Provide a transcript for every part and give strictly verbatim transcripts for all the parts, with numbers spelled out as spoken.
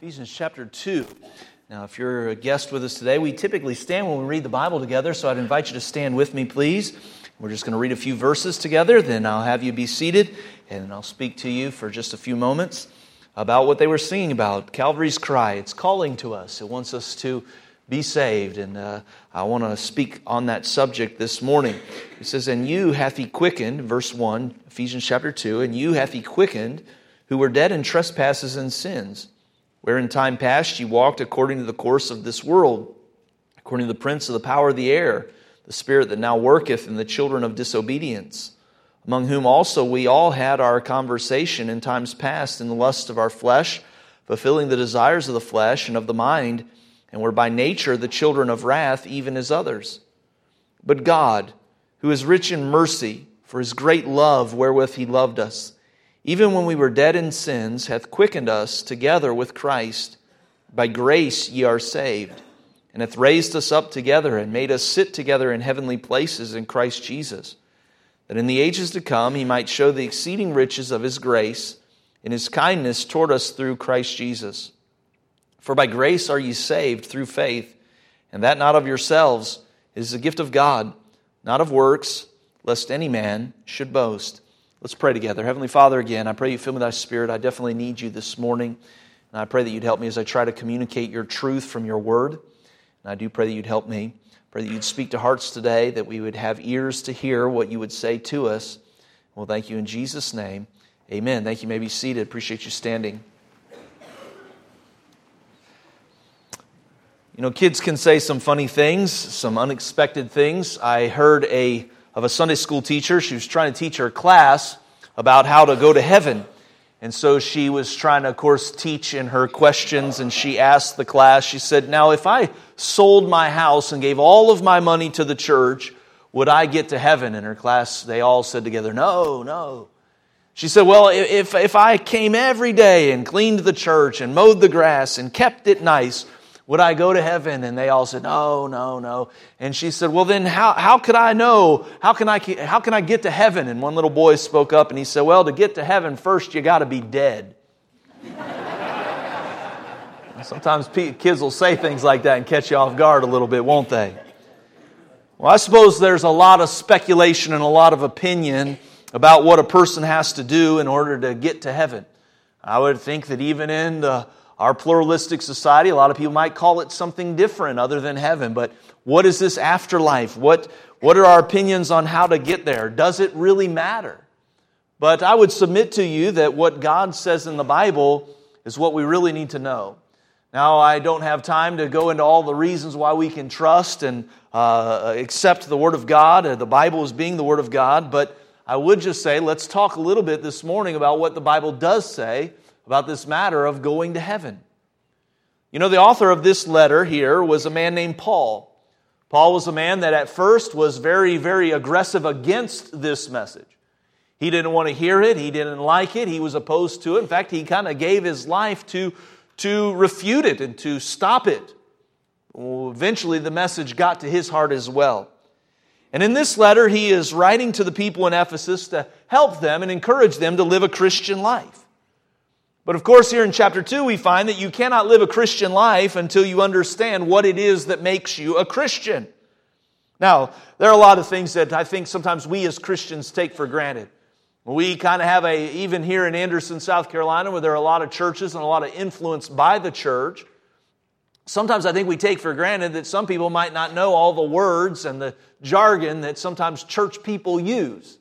Ephesians chapter two. Now, if you're a guest with us today, we typically stand when we read the Bible together, so I'd invite you to stand with me, please. We're just going to read a few verses together, then I'll have you be seated, and I'll speak to you for just a few moments about what they were singing about, Calvary's Cry. It's calling to us. It wants us to be saved, and uh, I want to speak on that subject this morning. It says, "And you hath He quickened," verse one, Ephesians chapter two, "and you hath He quickened, who were dead in trespasses and sins, where in time past ye walked according to the course of this world, according to the prince of the power of the air, the spirit that now worketh in the children of disobedience, among whom also we all had our conversation in times past in the lust of our flesh, fulfilling the desires of the flesh and of the mind, and were by nature the children of wrath, even as others. But God, who is rich in mercy, for His great love wherewith He loved us, even when we were dead in sins, hath quickened us together with Christ. By grace ye are saved, and hath raised us up together, and made us sit together in heavenly places in Christ Jesus, that in the ages to come He might show the exceeding riches of His grace in His kindness toward us through Christ Jesus. For by grace are ye saved through faith, and that not of yourselves, it is a gift of God, not of works, lest any man should boast." Let's pray together. Heavenly Father, again, I pray you fill me with thy Spirit. I definitely need you this morning. And I pray that you'd help me as I try to communicate your truth from your word. And I do pray that you'd help me. Pray that you'd speak to hearts today, that we would have ears to hear what you would say to us. Well, thank you in Jesus' name. Amen. Thank you. You may be seated. Appreciate you standing. You know, kids can say some funny things, some unexpected things. I heard a of a Sunday school teacher. She was trying to teach her class about how to go to heaven. And so she was trying to, of course, teach in her questions, and she asked the class, she said, "Now, if I sold my house and gave all of my money to the church, would I get to heaven?" And her class, they all said together, "No, no." She said, "Well, if, if I came every day and cleaned the church and mowed the grass and kept it nice, would I go to heaven?" And they all said, "No, no, no." And she said, "Well, then how, how could I know? How can I, how can I get to heaven?" And one little boy spoke up and he said, "Well, to get to heaven, first you got to be dead." Sometimes kids will say things like that and catch you off guard a little bit, won't they? Well, I suppose there's a lot of speculation and a lot of opinion about what a person has to do in order to get to heaven. I would think that even in the Our pluralistic society, a lot of people might call it something different other than heaven. But what is this afterlife? What, what are our opinions on how to get there? Does it really matter? But I would submit to you that what God says in the Bible is what we really need to know. Now, I don't have time to go into all the reasons why we can trust and uh, accept the Word of God, uh, the Bible as being the Word of God, but I would just say, let's talk a little bit this morning about what the Bible does say about this matter of going to heaven. You know, the author of this letter here was a man named Paul. Paul was a man that at first was very, very aggressive against this message. He didn't want to hear it. He didn't like it. He was opposed to it. In fact, he kind of gave his life to, to refute it and to stop it. Well, eventually, the message got to his heart as well. And in this letter, he is writing to the people in Ephesus to help them and encourage them to live a Christian life. But of course, here in chapter two, we find that you cannot live a Christian life until you understand what it is that makes you a Christian. Now, there are a lot of things that I think sometimes we as Christians take for granted. We kind of have a, even here in Anderson, South Carolina, where there are a lot of churches and a lot of influence by the church, sometimes I think we take for granted that some people might not know all the words and the jargon that sometimes church people use.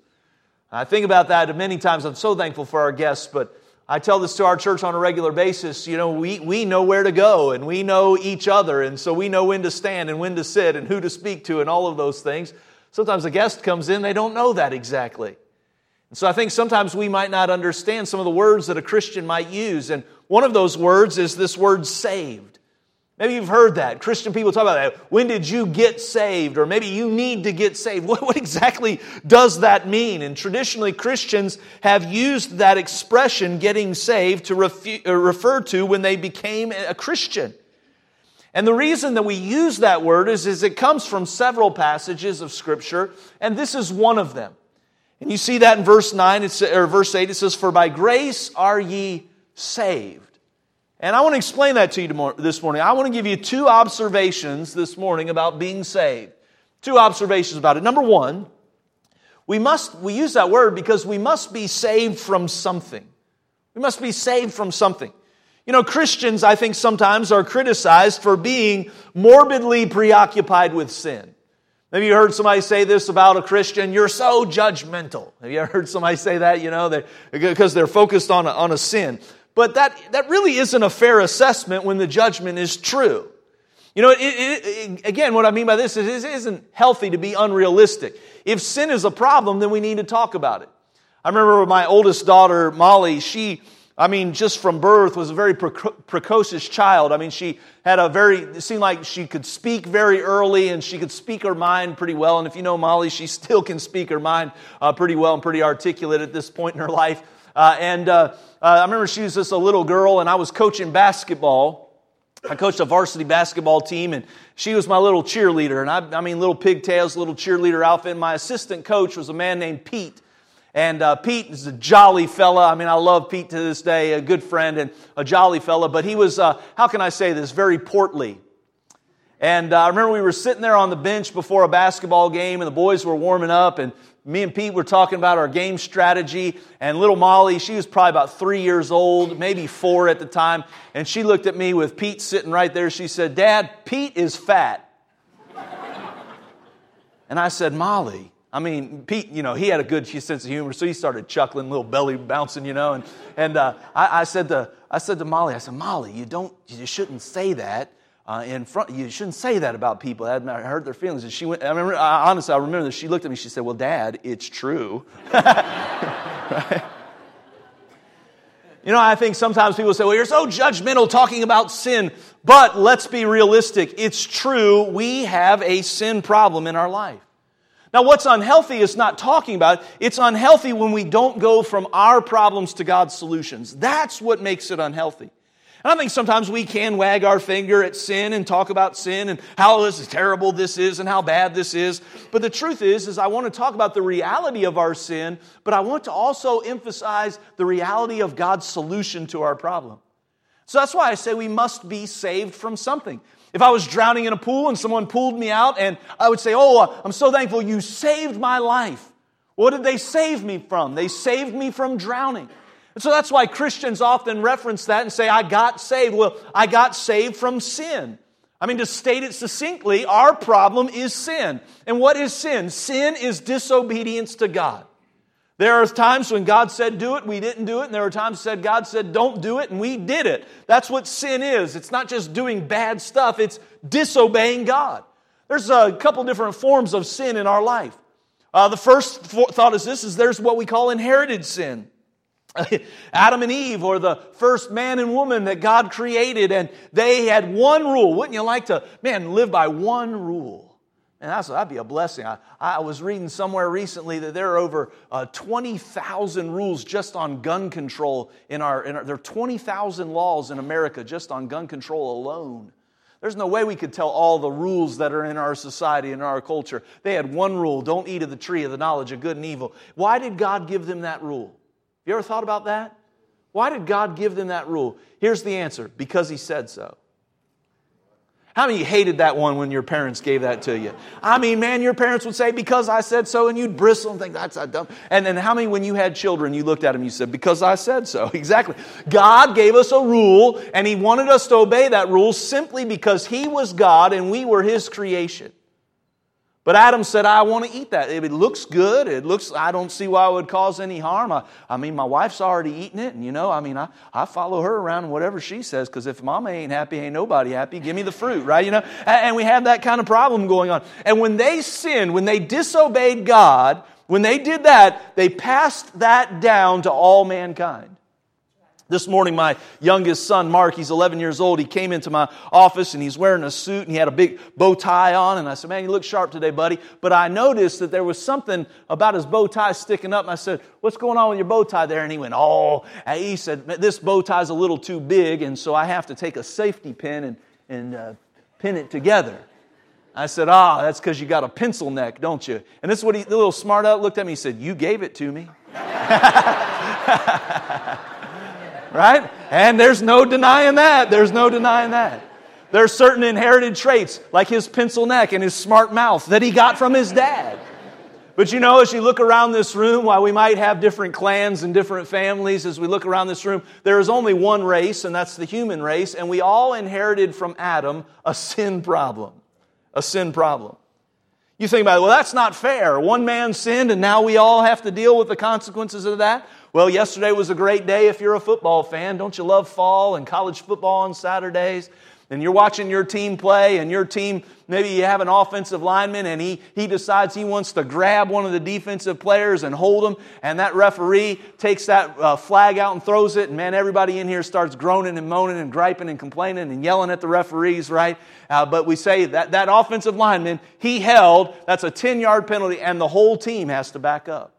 I think about that many times. I'm so thankful for our guests, but I tell this to our church on a regular basis. You know, we, we know where to go and we know each other, and so we know when to stand and when to sit and who to speak to and all of those things. Sometimes a guest comes in, they don't know that exactly. And so I think sometimes we might not understand some of the words that a Christian might use, and one of those words is this word saved. Maybe you've heard that. Christian people talk about that. When did you get saved? Or maybe you need to get saved. What, what exactly does that mean? And traditionally, Christians have used that expression, getting saved, to refu- uh, refer to when they became a Christian. And the reason that we use that word is, is it comes from several passages of Scripture, and this is one of them. And you see that in verse nine, it's, or verse eight, it says, "For by grace are ye saved." And I want to explain that to you this morning. I want to give you two observations this morning about being saved. Two observations about it. Number one, we must, we use that word because we must be saved from something. We must be saved from something. You know, Christians, I think, sometimes are criticized for being morbidly preoccupied with sin. Maybe you heard somebody say this about a Christian, you're so judgmental. Have you ever heard somebody say that, you know, they, because they're focused on a, on a sin. But that, that really isn't a fair assessment when the judgment is true. You know, it, it, it, again, what I mean by this is it isn't healthy to be unrealistic. If sin is a problem, then we need to talk about it. I remember my oldest daughter, Molly, she, I mean, just from birth was a very preco- precocious child. I mean, she had a very, it seemed like she could speak very early and she could speak her mind pretty well. And if you know Molly, she still can speak her mind uh, pretty well and pretty articulate at this point in her life. Uh, and uh, uh, I remember she was just a little girl and I was coaching basketball. I coached a varsity basketball team, and she was my little cheerleader. And I, I mean, little pigtails, little cheerleader outfit. And my assistant coach was a man named Pete. And uh, Pete is a jolly fella. I mean, I love Pete to this day, a good friend and a jolly fella. But he was, uh, how can I say this, very portly. And uh, I remember we were sitting there on the bench before a basketball game, and the boys were warming up, and me and Pete were talking about our game strategy, and little Molly, she was probably about three years old, maybe four at the time, and she looked at me with Pete sitting right there. She said, "Dad, Pete is fat." And I said, "Molly," I mean, Pete, you know, he had a good sense of humor, so he started chuckling, little belly bouncing, you know, and and uh, I, I said to I said to Molly, I said, "Molly, you don't, you shouldn't say that. Uh, in front, you shouldn't say that about people. That hurt their feelings." And she went. I remember. I, honestly, I remember that she looked at me. She said, "Well, Dad, it's true." Right? You know, I think sometimes people say, "Well, you're so judgmental talking about sin." But let's be realistic. It's true. We have a sin problem in our life. Now, what's unhealthy is not talking about it. It's unhealthy when we don't go from our problems to God's solutions. That's what makes it unhealthy. And I think sometimes we can wag our finger at sin and talk about sin and how this is terrible this is and how bad this is. But the truth is, is I want to talk about the reality of our sin, but I want to also emphasize the reality of God's solution to our problem. So that's why I say we must be saved from something. If I was drowning in a pool and someone pulled me out and I would say, "Oh, I'm so thankful you saved my life." What did they save me from? They saved me from drowning. And so that's why Christians often reference that and say, "I got saved." Well, I got saved from sin. I mean, to state it succinctly, our problem is sin. And what is sin? Sin is disobedience to God. There are times when God said do it, we didn't do it. And there are times said God said don't do it, and we did it. That's what sin is. It's not just doing bad stuff. It's disobeying God. There's a couple different forms of sin in our life. Uh, the first thought is this, is there's what we call inherited sin. Adam and Eve, or the first man and woman that God created, and they had one rule. Wouldn't you like to, man, live by one rule? And that's, that'd be a blessing. I, I was reading somewhere recently that there are over uh, twenty thousand rules just on gun control in our, in our, there are twenty thousand laws in America just on gun control alone. There's no way we could tell all the rules that are in our society and our culture. They had one rule: don't eat of the tree of the knowledge of good and evil. Why did God give them that rule? You ever thought about that? Why did God give them that rule? Here's the answer: because He said so. How many hated that one when your parents gave that to you? I mean, man, your parents would say, "Because I said so," and you'd bristle and think, "That's not dumb." And then how many, when you had children, you looked at them and you said, "Because I said so." Exactly. God gave us a rule, and He wanted us to obey that rule simply because He was God and we were His creation. But Adam said, "I want to eat that. If it looks good, it looks, I don't see why it would cause any harm. I, I mean, my wife's already eaten it, and you know, I mean, I, I follow her around and whatever she says, because if Mama ain't happy, ain't nobody happy. Give me the fruit," right? You know, and, and we had that kind of problem going on. And when they sinned, when they disobeyed God, when they did that, they passed that down to all mankind. This morning, my youngest son, Mark, he's eleven years old. He came into my office and he's wearing a suit and he had a big bow tie on. And I said, "Man, you look sharp today, buddy." But I noticed that there was something about his bow tie sticking up. And I said, "What's going on with your bow tie there?" And he went, "Oh," and he said, "This bow tie's a little too big, and so I have to take a safety pin and, and uh, pin it together." I said, "Ah, that's because you got a pencil neck, don't you?" And this is what he, the little smart aleck looked at me. He said, "You gave it to me." Right? And there's no denying that. There's no denying that. There are certain inherited traits, like his pencil neck and his smart mouth, that he got from his dad. But you know, as you look around this room, while we might have different clans and different families, as we look around this room, there is only one race, and that's the human race, and we all inherited from Adam a sin problem. A sin problem. You think about it, well, that's not fair. One man sinned, and now we all have to deal with the consequences of that. Well, yesterday was a great day if you're a football fan. Don't you love fall and college football on Saturdays? And you're watching your team play, and your team, maybe you have an offensive lineman, and he, he decides he wants to grab one of the defensive players and hold him, and that referee takes that uh, flag out and throws it, and man, everybody in here starts groaning and moaning and griping and complaining and yelling at the referees, right? Uh, but we say that that offensive lineman, he held, that's a ten-yard penalty, and the whole team has to back up.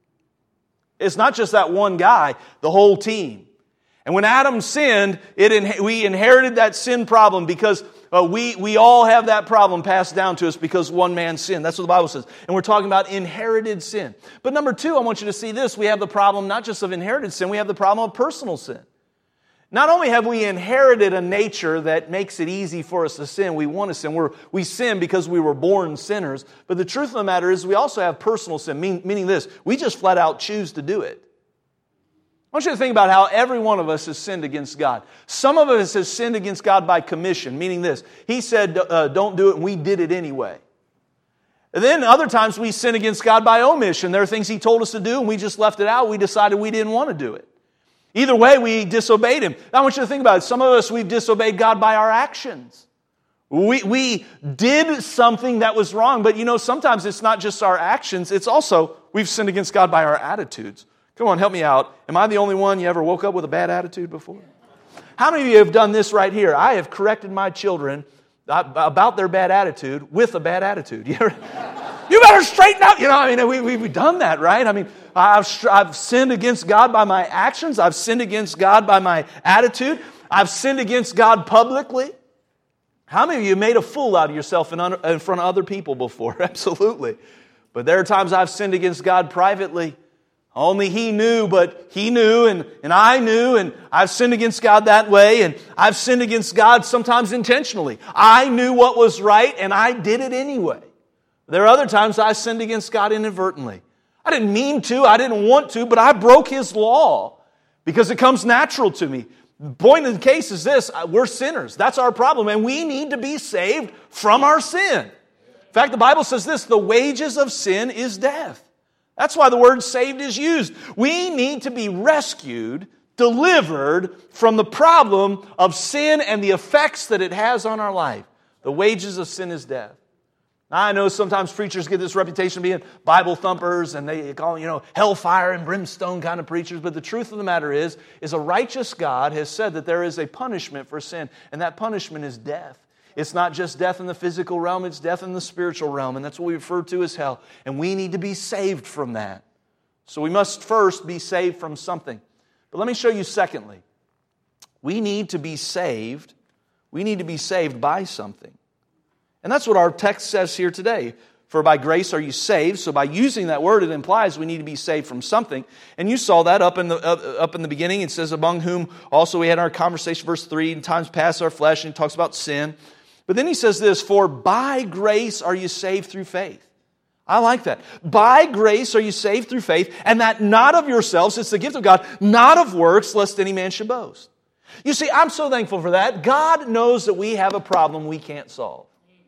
It's not just that one guy, the whole team. And when Adam sinned, it in, we inherited that sin problem because uh, we, we all have that problem passed down to us because one man sinned. That's what the Bible says. And we're talking about inherited sin. But number two, I want you to see this. We have the problem not just of inherited sin, we have the problem of personal sin. Not only have we inherited a nature that makes it easy for us to sin, we want to sin. We're, we sin because we were born sinners. But the truth of the matter is we also have personal sin, mean, meaning this, we just flat out choose to do it. I want you to think about how every one of us has sinned against God. Some of us has sinned against God by commission, meaning this. He said, uh, don't do it, and we did it anyway. And then other times we sin against God by omission. There are things He told us to do, and we just left it out. We decided we didn't want to do it. Either way, we disobeyed Him. Now, I want you to think about it. Some of us, we've disobeyed God by our actions. We, we did something that was wrong, but you know, sometimes it's not just our actions. It's also, we've sinned against God by our attitudes. Come on, help me out. Am I the only one you ever woke up with a bad attitude before? How many of you have done this right here? I have corrected my children about their bad attitude with a bad attitude. You better straighten out. You know, I mean, we, we've done that, right? I mean, I've, I've sinned against God by my actions. I've sinned against God by my attitude. I've sinned against God publicly. How many of you made a fool out of yourself in, in front of other people before? Absolutely. But there are times I've sinned against God privately. Only He knew, but He knew, and, and I knew, and I've sinned against God that way, and I've sinned against God sometimes intentionally. I knew what was right, and I did it anyway. There are other times I sinned against God inadvertently. I didn't mean to, I didn't want to, but I broke His law because it comes natural to me. The point of the case is this, we're sinners. That's our problem, and we need to be saved from our sin. In fact, the Bible says this, the wages of sin is death. That's why the word saved is used. We need to be rescued, delivered from the problem of sin and the effects that it has on our life. The wages of sin is death. Now, I know sometimes preachers get this reputation of being Bible thumpers and they call them, you know, hellfire and brimstone kind of preachers. But the truth of the matter is, is a righteous God has said that there is a punishment for sin, and that punishment is death. It's not just death in the physical realm, it's death in the spiritual realm, and that's what we refer to as hell. And we need to be saved from that. So we must first be saved from something. But let me show you secondly. We need to be saved. We need to be saved by something. And that's what our text says here today. For by grace are you saved. So by using that word, it implies we need to be saved from something. And you saw that up in the uh, up in the beginning. It says, among whom also we had our conversation, verse three, in times past our flesh, and he talks about sin. But then he says this, for by grace are you saved through faith. I like that. By grace are you saved through faith, and that not of yourselves, it's the gift of God, not of works, lest any man should boast. You see, I'm so thankful for that. God knows that we have a problem we can't solve.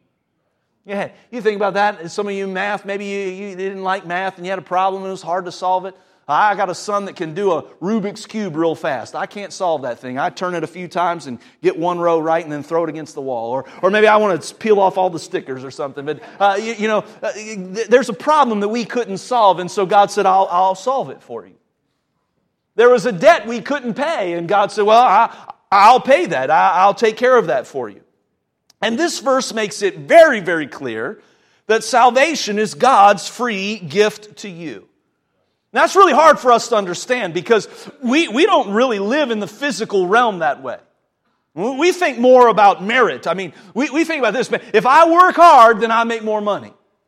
Yeah, you think about that. Some of you math, maybe you, you didn't like math and you had a problem and it was hard to solve it. I got a son that can do a Rubik's Cube real fast. I can't solve that thing. I turn it a few times and get one row right and then throw it against the wall. Or or maybe I want to peel off all the stickers or something. But, uh, you, you know, uh, there's a problem that we couldn't solve, and so God said, I'll, I'll solve it for you. There was a debt we couldn't pay, and God said, well, I, I'll pay that. I, I'll take care of that for you. And this verse makes it very, very clear that salvation is God's free gift to you. Now, that's really hard for us to understand because we, we don't really live in the physical realm that way. We think more about merit. I mean, we, we think about this. If I work hard, then I make more money.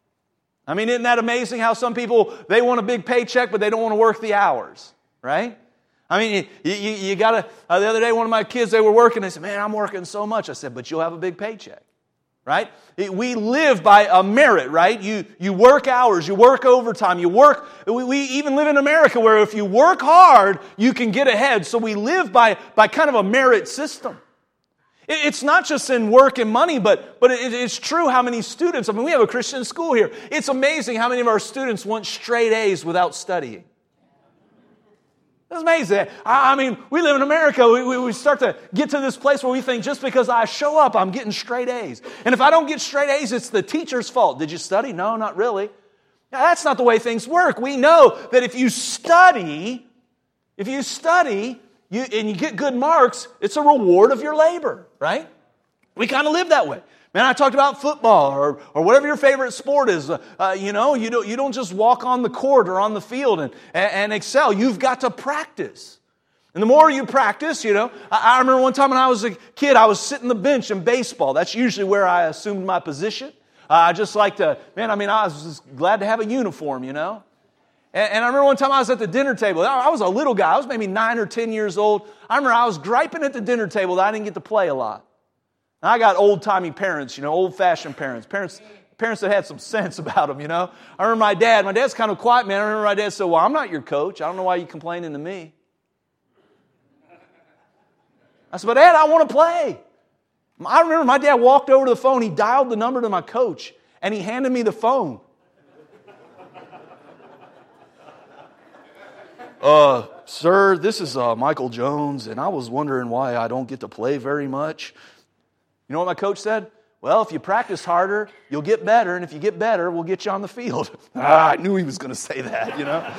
I mean, isn't that amazing how some people, they want a big paycheck, but they don't want to work the hours, right? I mean, you, you, you got to, uh, the other day, one of my kids, they were working, they said, man, I'm working so much. I said, but you'll have a big paycheck, right? We live by a merit, right? You, you work hours, you work overtime, you work, we, we even live in America where if you work hard, you can get ahead. So we live by, by kind of a merit system. It, it's not just in work and money, but, but it, it's true how many students, I mean, we have a Christian school here. It's amazing how many of our students want straight A's without studying. It's amazing. I mean, we live in America. We, we, we start to get to this place where we think just because I show up, I'm getting straight A's. And if I don't get straight A's, it's the teacher's fault. Did you study? No, not really. Now, that's not the way things work. We know that if you study, if you study you, and you get good marks, it's a reward of your labor, right? We kind of live that way. Man, I talked about football or, or whatever your favorite sport is. Uh, uh, you know, you don't, you don't just walk on the court or on the field and, and, and excel. You've got to practice. And the more you practice, you know, I, I remember one time when I was a kid, I was sitting the bench in baseball. That's usually where I assumed my position. Uh, I just like to, man, I mean, I was just glad to have a uniform, you know. And, and I remember one time I was at the dinner table. I, I was a little guy. I was maybe nine or ten years old. I remember I was griping at the dinner table that I didn't get to play a lot. I got old-timey parents, you know, old-fashioned parents, parents parents that had some sense about them, you know. I remember my dad. My dad's kind of quiet, man. I remember my dad said, well, I'm not your coach. I don't know why you're complaining to me. I said, but Dad, I want to play. I remember my dad walked over to the phone. He dialed the number to my coach, and he handed me the phone. Uh, sir, this is uh, Michael Jones, and I was wondering why I don't get to play very much. You know what my coach said? Well, if you practice harder, you'll get better, and if you get better, we'll get you on the field. ah, I knew he was going to say that, you know.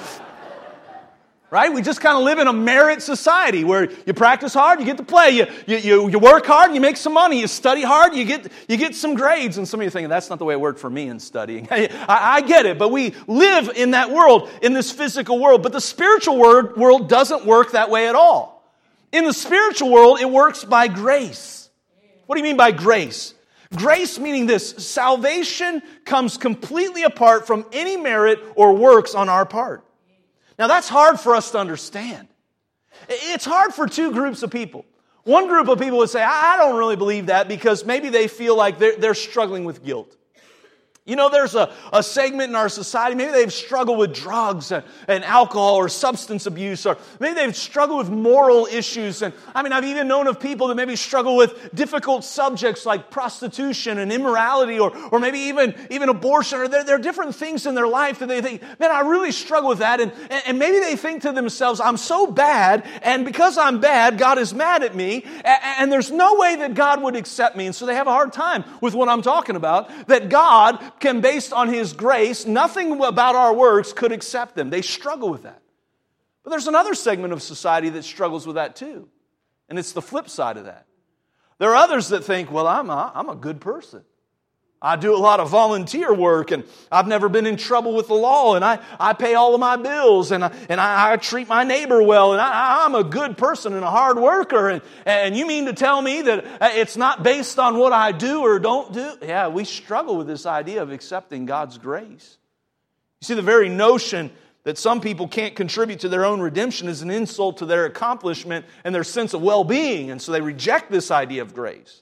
Right? We just kind of live in a merit society where you practice hard, you get to play. You, you, you, you work hard, you make some money. You study hard, you get, you get some grades. And some of you are thinking, that's not the way it worked for me in studying. I, I get it, but we live in that world, in this physical world. But the spiritual world, world doesn't work that way at all. In the spiritual world, it works by grace. What do you mean by grace? Grace meaning this: salvation comes completely apart from any merit or works on our part. Now that's hard for us to understand. It's hard for two groups of people. One group of people would say, I don't really believe that, because maybe they feel like they're, they're struggling with guilt. You know, there's a, a segment in our society, maybe they've struggled with drugs and, and alcohol or substance abuse, or maybe they've struggled with moral issues. And I mean, I've even known of people that maybe struggle with difficult subjects like prostitution and immorality, or, or maybe even, even abortion. Or there, there are different things in their life that they think, man, I really struggle with that. And, and maybe they think to themselves, I'm so bad, and because I'm bad, God is mad at me, and, and there's no way that God would accept me. And so they have a hard time with what I'm talking about, that God can, based on His grace, nothing about our works could accept them. They struggle with that. But there's another segment of society that struggles with that too. And it's the flip side of that. There are others that think, well, I'm a, I'm a good person. I do a lot of volunteer work, and I've never been in trouble with the law, and I, I pay all of my bills, and I, and I, I treat my neighbor well, and I, I'm a good person and a hard worker. And, and you mean to tell me that it's not based on what I do or don't do? Yeah, we struggle with this idea of accepting God's grace. You see, the very notion that some people can't contribute to their own redemption is an insult to their accomplishment and their sense of well-being, and so they reject this idea of grace.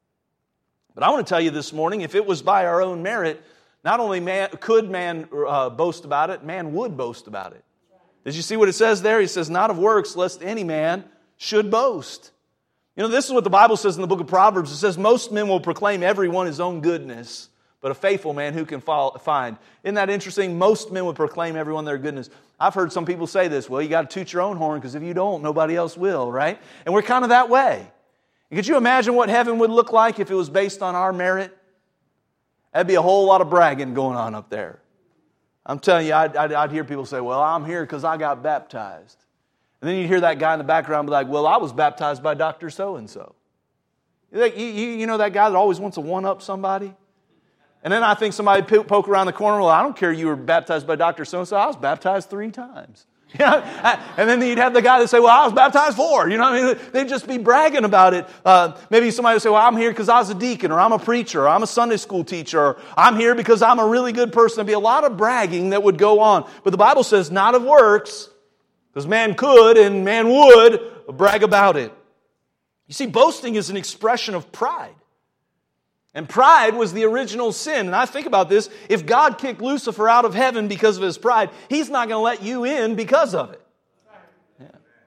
But I want to tell you this morning, if it was by our own merit, not only man, could man uh, boast about it, man would boast about it. Did you see what it says there? He says, not of works, lest any man should boast. You know, this is what the Bible says in the book of Proverbs. It says, most men will proclaim every one his own goodness, but a faithful man who can find. Isn't that interesting? Most men would proclaim everyone their goodness. I've heard some people say this, well, you got to toot your own horn, because if you don't, nobody else will, right? And we're kind of that way. Could you imagine what heaven would look like if it was based on our merit? That'd be a whole lot of bragging going on up there. I'm telling you, I'd, I'd, I'd hear people say, well, I'm here because I got baptized. And then you'd hear that guy in the background be like, well, I was baptized by Doctor So-and-so. You, you, you know that guy that always wants to one-up somebody? And then I think somebody poke around the corner, well, I don't care you were baptized by Doctor So-and-so, I was baptized three times. You know, and then you'd have the guy that say, well, I was baptized four. You know what I mean? They'd just be bragging about it. Uh, maybe somebody would say, well, I'm here because I was a deacon, or I'm a preacher, or I'm a Sunday school teacher, or I'm here because I'm a really good person. There'd be a lot of bragging that would go on. But the Bible says, not of works, Because man could and man would brag about it. You see, boasting is an expression of pride. And pride was the original sin. And I think about this, if God kicked Lucifer out of heaven because of his pride, He's not going to let you in because of it. Yeah.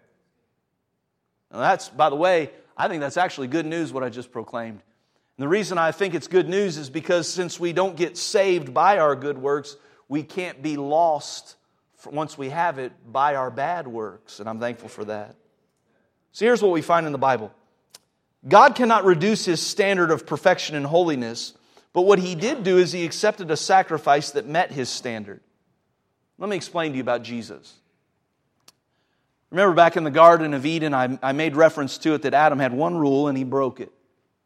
Now that's, by the way, I think that's actually good news what I just proclaimed. And the reason I think it's good news is because since we don't get saved by our good works, we can't be lost once we have it by our bad works. And I'm thankful for that. So here's what we find in the Bible. God cannot reduce His standard of perfection and holiness, but what He did do is He accepted a sacrifice that met His standard. Let me explain to you about Jesus. Remember back in the Garden of Eden, I, I made reference to it that Adam had one rule and he broke it.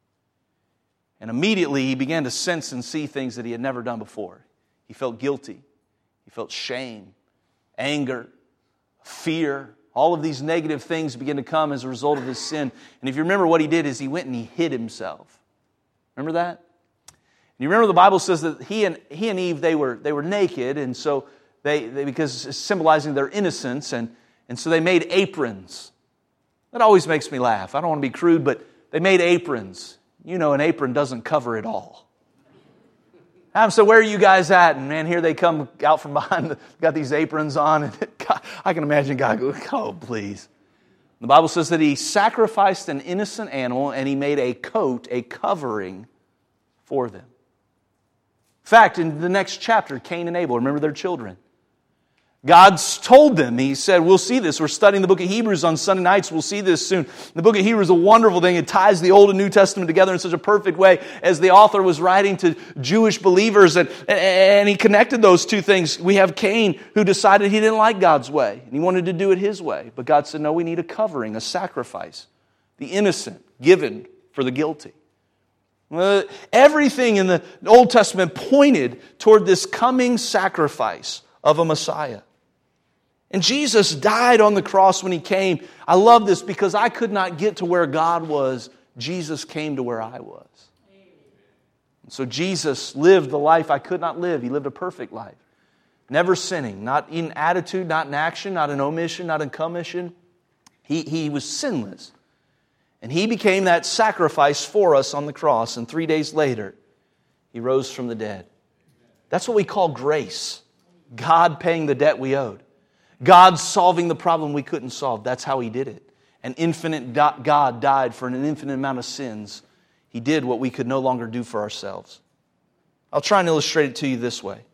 And immediately he began to sense and see things that he had never done before. He felt guilty. He felt shame, anger, fear. All of these negative things began to come as a result of his sin. And if you remember what he did is he went and he hid himself. Remember that? And you remember the Bible says that he and he and Eve, they were they were naked, and so they, they because it's symbolizing their innocence, and, and so they made aprons. That always makes me laugh. I don't want to be crude, but they made aprons. You know, an apron doesn't cover it all. I'm so where are you guys at? And man, here they come out from behind, the, got these aprons on. And God, I can imagine God going, oh, please. The Bible says that He sacrificed an innocent animal and He made a coat, a covering for them. In fact, in the next chapter, Cain and Abel, remember their children. God's told them, He said, we'll see this. We're studying the book of Hebrews on Sunday nights. We'll see this soon. The book of Hebrews is a wonderful thing. It ties the Old and New Testament together in such a perfect way as the author was writing to Jewish believers. And, and he connected those two things. We have Cain who decided he didn't like God's way. And he wanted to do it his way. But God said, no, we need a covering, a sacrifice. The innocent given for the guilty. Uh, everything in the Old Testament pointed toward this coming sacrifice of a Messiah. And Jesus died on the cross when He came. I love this because I could not get to where God was. Jesus came to where I was. And so Jesus lived the life I could not live. He lived a perfect life. Never sinning. Not in attitude, not in action, not in omission, not in commission. He, he was sinless. And He became that sacrifice for us on the cross. And three days later, He rose from the dead. That's what we call grace. God paying the debt we owed. God solving the problem we couldn't solve. That's how He did it. An infinite God died for an infinite amount of sins. He did what we could no longer do for ourselves. I'll try and illustrate it to you this way.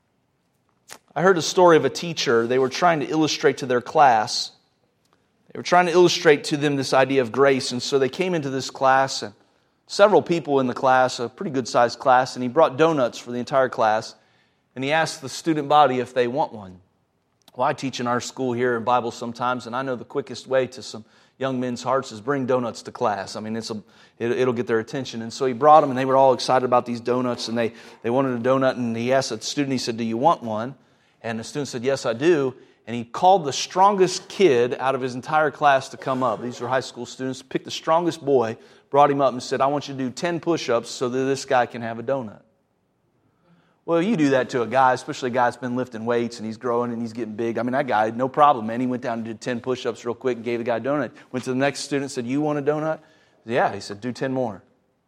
I heard a story of a teacher. They were trying to illustrate to their class. They were trying to illustrate to them this idea of grace. And so they came into this class, and several people in the class, a pretty good sized class, and he brought donuts for the entire class. And he asked the student body if they want one. Well, I teach in our school here in Bible sometimes, and I know the quickest way to some young men's hearts is bring donuts to class. I mean, it's a, it, it'll get their attention. And so he brought them, and they were all excited about these donuts, and they, they wanted a donut, and he asked the student, he said, do you want one? And the student said, yes, I do. And he called the strongest kid out of his entire class to come up. These were high school students. Picked the strongest boy, brought him up, and said, I want you to do ten push-ups so that this guy can have a donut. Well, you do that to a guy, especially a guy that's been lifting weights and he's growing and he's getting big. I mean, that guy, no problem, man. He went down and did ten push-ups real quick and gave the guy a donut. Went to the next student and said, you want a donut? Yeah. He said, do ten more.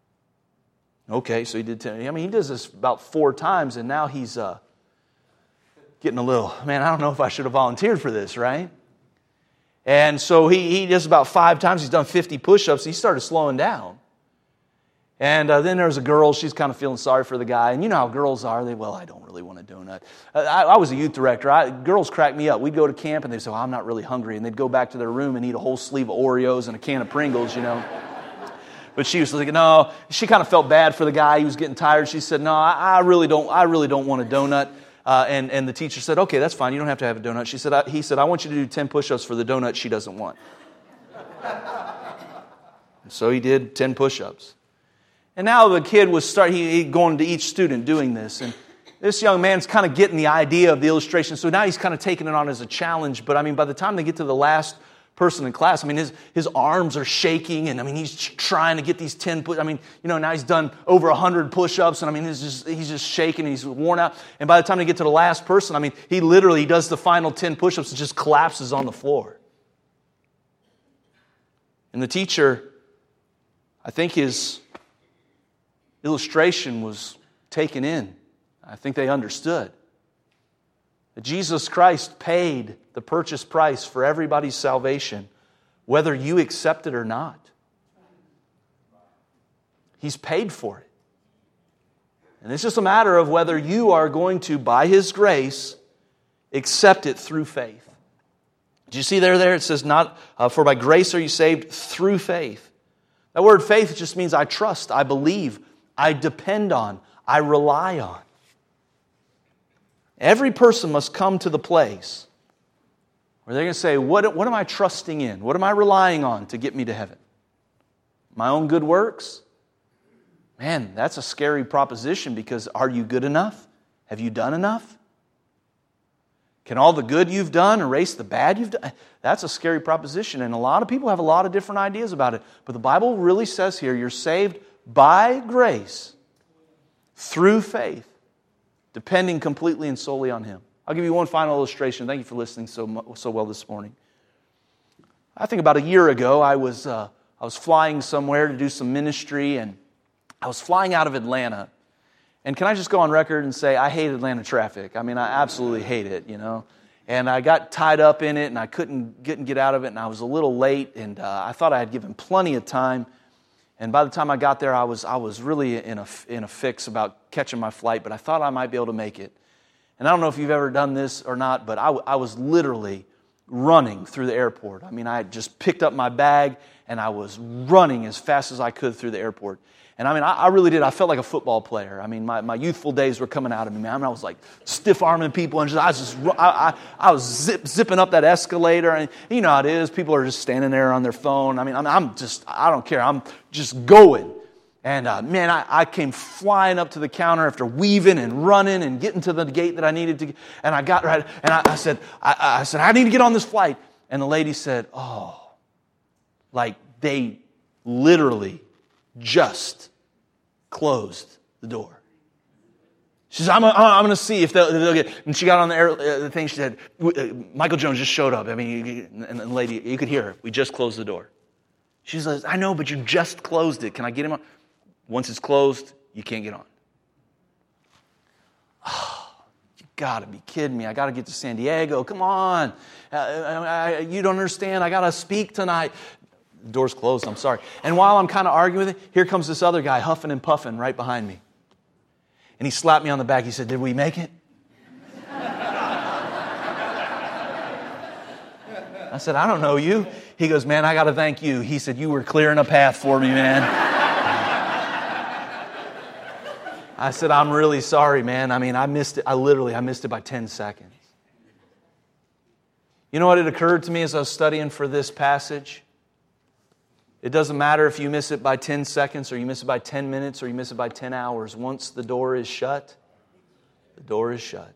Okay, so he did ten. I mean, he does this about four times, and now he's uh, getting a little, man, I don't know if I should have volunteered for this, right? And so he, he does about five times. He's done fifty push-ups. He started slowing down. And uh, then there's a girl, she's kind of feeling sorry for the guy. And you know how girls are. They, well, I don't really want a donut. Uh, I, I was a youth director. I, girls crack me up. We'd go to camp and they'd say, well, I'm not really hungry. And they'd go back to their room and eat a whole sleeve of Oreos and a can of Pringles, you know. But she was like, no. She kind of felt bad for the guy. He was getting tired. She said, no, I, I really don't I really don't want a donut. Uh, and, and the teacher said, okay, that's fine. You don't have to have a donut. She said, I, he said, I want you to do ten push-ups for the donut she doesn't want. So he did ten push-ups. And now the kid was start, he, he going to each student doing this. And this young man's kind of getting the idea of the illustration. So now he's kind of taking it on as a challenge. But I mean, by the time they get to the last person in class. I mean, his, his arms are shaking, and I mean, he's trying to get these ten push. I mean, you know, now he's done over one hundred push-ups, and I mean, he's just, he's just shaking, he's worn out. And by the time they get to the last person, I mean, he literally does the final ten push-ups and just collapses on the floor. And the teacher, I think his illustration was taken in. I think they understood that Jesus Christ paid the purchase price for everybody's salvation, whether you accept it or not. He's paid for it. And it's just a matter of whether you are going to, by His grace, accept it through faith. Did you see there, there? It says, "Not uh, for by grace are you saved through faith." That word faith just means I trust, I believe, I depend on, I rely on. Every person must come to the place where they're going to say, what, what am I trusting in? What am I relying on to get me to heaven? My own good works? Man, that's a scary proposition, because are you good enough? Have you done enough? Can all the good you've done erase the bad you've done? That's a scary proposition, and a lot of people have a lot of different ideas about it. But the Bible really says here, you're saved by grace through faith, depending completely and solely on Him. I'll give you one final illustration. Thank you for listening so so well this morning. I think about a year ago, I was uh, I was flying somewhere to do some ministry, and I was flying out of Atlanta. And can I just go on record and say I hate Atlanta traffic? I mean, I absolutely hate it, you know. And I got tied up in it, and I couldn't get, get out of it, and I was a little late, and uh, I thought I had given plenty of time. And by the time I got there, I was I was really in a, in a fix about catching my flight, but I thought I might be able to make it. And I don't know if you've ever done this or not, but I, I was literally running through the airport. I mean, I had just picked up my bag, and I was running as fast as I could through the airport. And I mean, I, I really did. I felt like a football player. I mean, my, my youthful days were coming out of me, man. I mean, I was like stiff-arming people, and just, I was just, I, I, I was zip, zipping up that escalator. And you know how it is. People are just standing there on their phone. I mean, I'm, I'm just, I don't care. I'm just going. And uh, man, I, I came flying up to the counter after weaving and running and getting to the gate that I needed to get. And I got right, and I, I said, I, I said, I need to get on this flight. And the lady said, oh, like they literally just closed the door. She said, I'm, I'm going to see if they'll, they'll get... And she got on the, air, uh, the thing, she said, Michael Jones just showed up. I mean, and the lady, you could hear her. We just closed the door. She says, I know, but you just closed it. Can I get him on? Once it's closed, you can't get on. Oh, you got to be kidding me. I got to get to San Diego. Come on. Uh, I, I, you don't understand. I got to speak tonight. The door's closed, I'm sorry. And while I'm kind of arguing with it, here comes this other guy huffing and puffing right behind me. And he slapped me on the back. He said, did we make it? I said, I don't know you. He goes, man, I got to thank you. He said, you were clearing a path for me, man. I said, I'm really sorry, man. I mean, I missed it. I literally, I missed it by ten seconds. You know what it occurred to me as I was studying for this passage? It doesn't matter if you miss it by ten seconds or you miss it by ten minutes or you miss it by ten hours. Once the door is shut, the door is shut.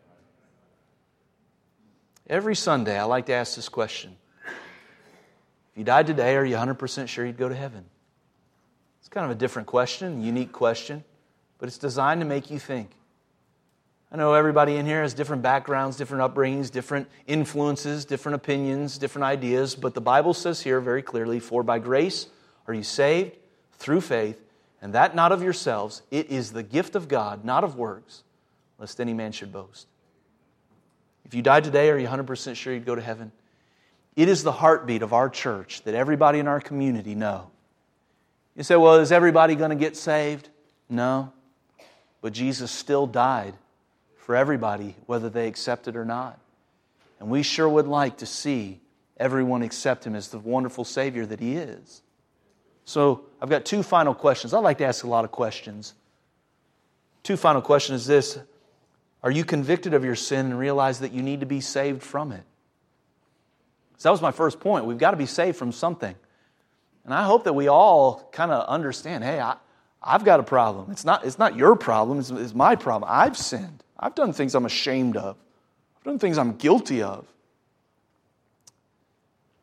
Every Sunday, I like to ask this question. If you died today, are you one hundred percent sure you'd go to heaven? It's kind of a different question, a unique question, but it's designed to make you think. I know everybody in here has different backgrounds, different upbringings, different influences, different opinions, different ideas, but the Bible says here very clearly, for by grace are you saved through faith, and that not of yourselves, it is the gift of God, not of works, lest any man should boast. If you died today, are you one hundred percent sure you'd go to heaven? It is the heartbeat of our church that everybody in our community know. You say, well, is everybody going to get saved? No. But Jesus still died for everybody, whether they accept it or not. And we sure would like to see everyone accept Him as the wonderful Savior that He is. So I've got two final questions. I like to ask a lot of questions. Two final questions is this. Are you convicted of your sin and realize that you need to be saved from it? So that was my first point. We've got to be saved from something. And I hope that we all kind of understand, hey, I, I've got a problem. It's not, it's not your problem. It's, it's my problem. I've sinned. I've done things I'm ashamed of. I've done things I'm guilty of.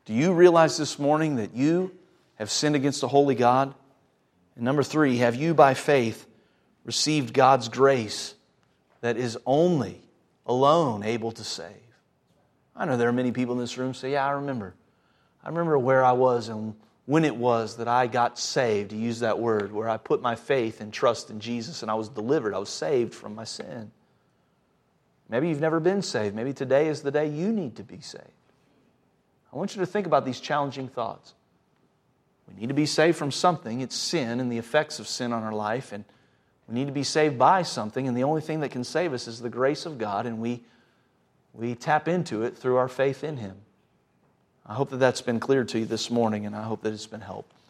Do you realize this morning that you have sinned against a holy God? And number three, have you by faith received God's grace that is only, alone able to save? I know there are many people in this room who say, yeah, I remember. I remember where I was and when it was that I got saved, to use that word, where I put my faith and trust in Jesus and I was delivered. I was saved from my sin. Maybe you've never been saved. Maybe today is the day you need to be saved. I want you to think about these challenging thoughts. We need to be saved from something. It's sin and the effects of sin on our life. And we need to be saved by something. And the only thing that can save us is the grace of God. And we, we tap into it through our faith in Him. I hope that that's been clear to you this morning, and I hope that it's been helpful.